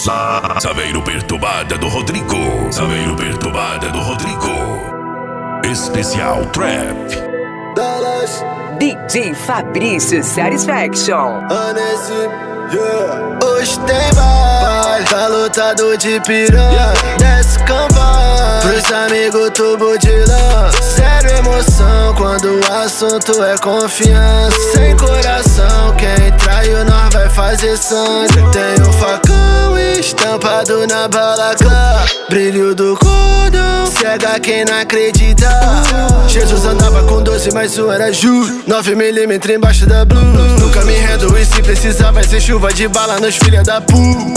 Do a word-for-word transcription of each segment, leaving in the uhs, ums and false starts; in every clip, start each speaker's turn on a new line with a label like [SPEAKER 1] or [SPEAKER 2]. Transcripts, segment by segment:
[SPEAKER 1] Saveiro Perturbada do Rodrigo. Saveiro Perturbada do Rodrigo. Especial Trap.
[SPEAKER 2] Dallas.
[SPEAKER 3] D J Fabrício Satisfaction.
[SPEAKER 2] Anesse, yeah. Hoje tem baile, tá lotado de piranha. Desce campanha, pros amigos tubo de lã. Zero emoção quando o assunto é confiança. Sem coração, quem traiu nós vai fazer sangue. Tem um facão estampado na balaclava. Brilho do cordão, cega quem não acredita. Jesus andava com doze, mas um era Ju. Nove milímetros embaixo da blue. Nunca me rendo e se precisar vai ser chuva de bala nos filha da pu.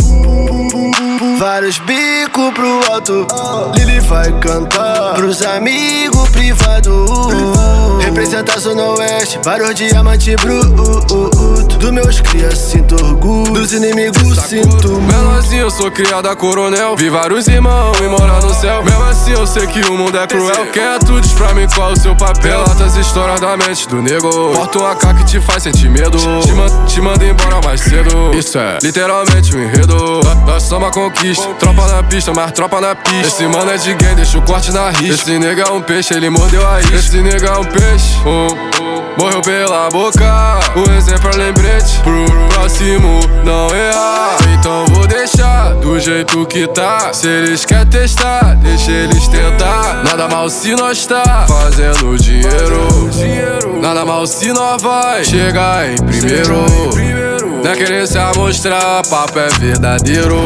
[SPEAKER 2] Vários bicos pro alto, Lili vai cantar pros amigos privados. Representa a Zona Oeste, vários diamantes bruto. Dos meus crias sinto orgulho, dos inimigos sinto muito.
[SPEAKER 4] Mesmo assim eu sou criada coronel, vi vários irmãos e morar no céu. Mesmo assim eu sei que o mundo é cruel. Quem é tu diz pra mim qual o seu papel? Relata as histórias da mente do nego. Porta um A K que te faz sentir medo. Te, man te manda embora mais cedo. Isso é literalmente um enredo. Nós somos a conquista, tropa na pista, mas tropa na pista. Esse mano é de game, deixa o corte na risca. Esse nega é um peixe, ele mordeu a isca. Esse nega é um peixe, oh, oh, morreu pela boca. O exemplo é lembrete pro próximo não errar. Então vou deixar do jeito que tá. Se eles querem testar, deixa eles tentar. Nada mal se nós tá fazendo dinheiro. Nada mal se nós vai chegar em primeiro. Não é querer se amostrar, papo é verdadeiro.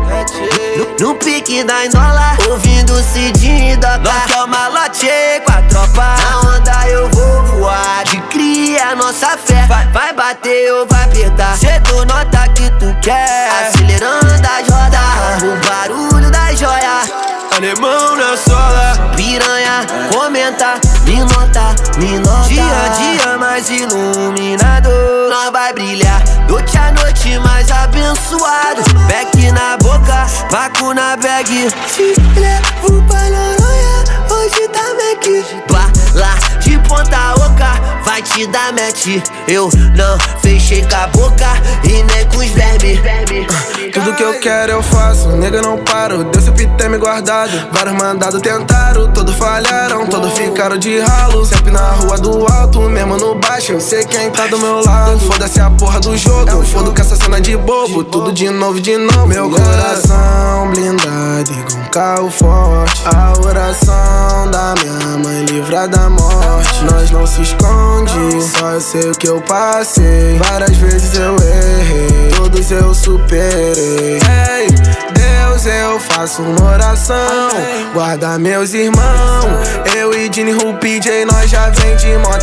[SPEAKER 5] No pique da Inola, ouvindo o Cidinho e Dota. Nós que é o malote com a tropa. Na onda eu vou voar, de cria nossa fé. Vai, vai bater ou vai apertar, cê tu nota que tu quer. Acelerando as rodas, o barulho da joia.
[SPEAKER 2] Alemão na sola,
[SPEAKER 5] piranha, comenta, me nota, me nota. Dia a dia mais iluminado, nós vai brilhar. Noite a noite mais abençoado. Beck na boca, vaco na bag. Te levo pra Noronha, hoje tá Mac. Bala de ponta oca, vai te dar match. Eu não fechei com a boca e nem com os vermes.
[SPEAKER 6] Tudo que eu quero eu faço, nega não paro. Deus sempre tem me guardado. Vários mandados tentaram, todos falharam, todos ficaram de ralo. Sempre na rua do alto, mesmo no baixo, eu sei quem tá do meu lado. Foda-se a porra do jogo, foda com essa cena de bobo. Tudo de novo, de novo. Meu coração blindado igual um carro forte. A oração da minha mãe livra da morte. Nós não se esconde, só eu sei o que eu passei. Várias vezes eu errei, todos eu superei. Ei, Deus, eu faço uma oração, guarda meus irmãos. Eu e Dini, Ru, P J, nós já vem de mó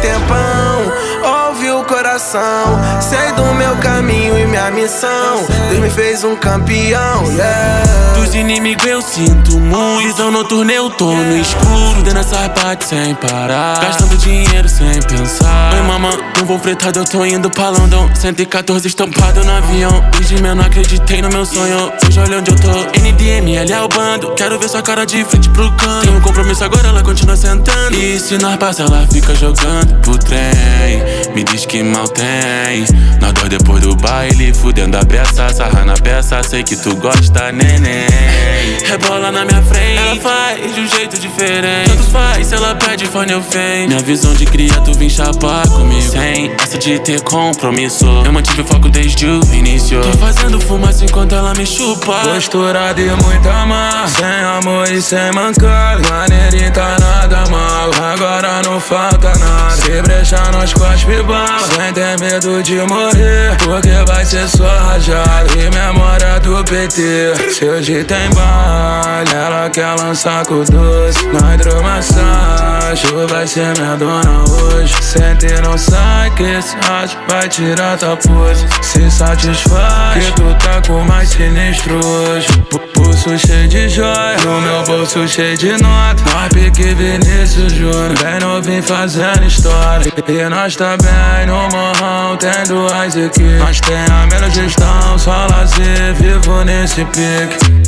[SPEAKER 6] tempão. Ouve o coração, sei do meu caminho e minha missão. Deus me fez um campeão, yeah.
[SPEAKER 7] Dos inimigos eu sinto muito. Visão noturna eu tô no escuro, dando essa parte sem parar, gastando dinheiro sem pensar. Oi mamãe, não vou fretado, eu tô indo pra London. cento e quatorze estampado no avião. Desde menor não acreditei no meu sonho, hoje olha onde eu tô. N D M L é o bando, quero ver sua cara de frente pro canto. Tem um compromisso agora, ela continua sentando. E se nós passa, ela fica jogando pro trem. Me diz que mal tem. Nós dois depois do baile, fudendo a peça, sarra na peça, sei que tu gosta, neném. Rebola na minha frente, ela faz de um jeito diferente. Tanto faz, se ela pede fone eu venho. Minha visão de cria, tu vem chapar comigo. Sem essa de ter compromisso, eu mantive o foco desde o início. Tô fazendo fumaça enquanto ela me chupa.
[SPEAKER 6] Postura de muita mar, sem amor e sem mancada. Maneirinho tá nada mal, agora não falta nada. Se brechar nós cospe bala, sem ter medo de morrer, porque vai ser só rajada e memória do P T. Se hoje tem baile, ela quer lançar com doce. Na hidromassagem, vai ser minha dona hoje. Sente e não sai que esse rádio vai tirar tua pose. Se satisfaz, que tu tá com o mais sinistro hoje. Pulso cheio de joia, no meu bolso cheio de nota. Nós pique Vinícius Júnior, bem novinho fazendo história. E nós tá bem no morrão, tem duas equipes. Nós tem a melhor gestão, só lazer, vivo nesse pique.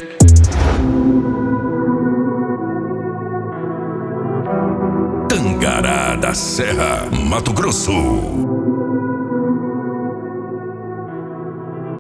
[SPEAKER 1] Tangará da Serra, Mato Grosso.